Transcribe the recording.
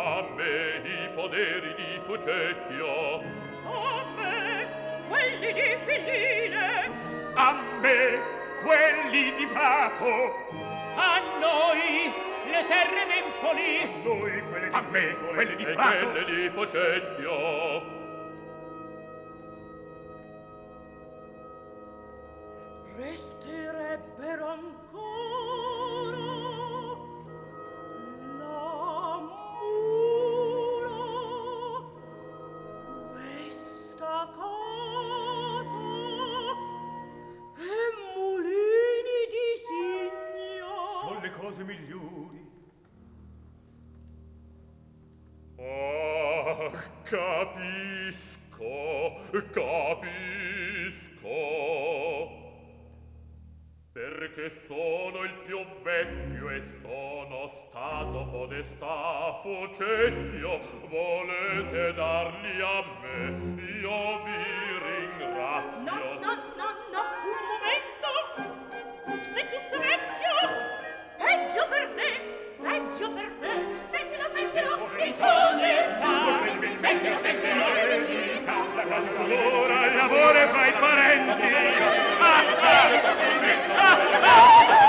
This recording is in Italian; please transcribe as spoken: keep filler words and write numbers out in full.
A me i foderi di Fucecchio. A me quelli di Filline. A me quelli di Prato. A noi le terre d'Empoli. A noi quelle di A me quelli di e Prato. quelle di Fucecchio. Resterebbero ancora la mura, questa casa e mulini di signor. Sono le cose migliori. Ah, capisco, capisco. Perché sono il più vecchio e sono stato podestà Fucecchio, volete darli a me, io vi ringrazio. No, no, no, no, un momento. Se tu sei vecchio, peggio per te, peggio per te. Sentilo, sentilo, il podestà. Sentilo, sentilo. La casa d'amore, l'amore fra i parenti. Ah, ah, ah, ah.